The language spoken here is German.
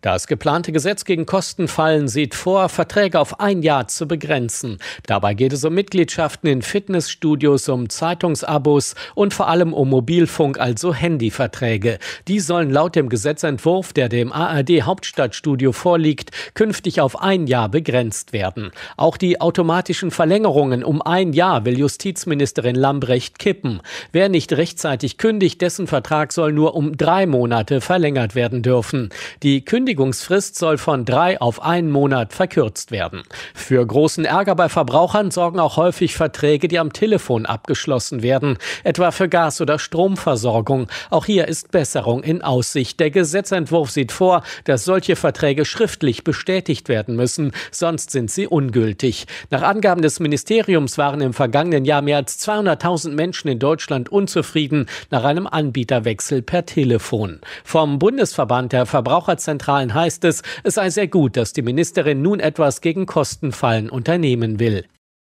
Das geplante Gesetz gegen Kostenfallen sieht vor, Verträge auf ein Jahr zu begrenzen. Dabei geht es um Mitgliedschaften in Fitnessstudios, um Zeitungsabos und vor allem um Mobilfunk, also Handyverträge. Die sollen laut dem Gesetzentwurf, der dem ARD Hauptstadtstudio vorliegt, künftig auf ein Jahr begrenzt werden. Auch die automatischen Verlängerungen um ein Jahr will Justizministerin Lambrecht kippen. Wer nicht rechtzeitig kündigt, dessen Vertrag soll nur um 3 Monate verlängert werden dürfen. Die Kündigungsfrist soll von 3 auf 1 Monat verkürzt werden. Für großen Ärger bei Verbrauchern sorgen auch häufig Verträge, die am Telefon abgeschlossen werden, etwa für Gas- oder Stromversorgung. Auch hier ist Besserung in Aussicht. Der Gesetzentwurf sieht vor, dass solche Verträge schriftlich bestätigt werden müssen, sonst sind sie ungültig. Nach Angaben des Ministeriums waren im vergangenen Jahr mehr als 200.000 Menschen in Deutschland unzufrieden nach einem Anbieterwechsel per Telefon. Vom Bundesverband der Verbraucherzentralen heißt es sei sehr gut, dass die Ministerin nun etwas gegen Kostenfallen unternehmen will.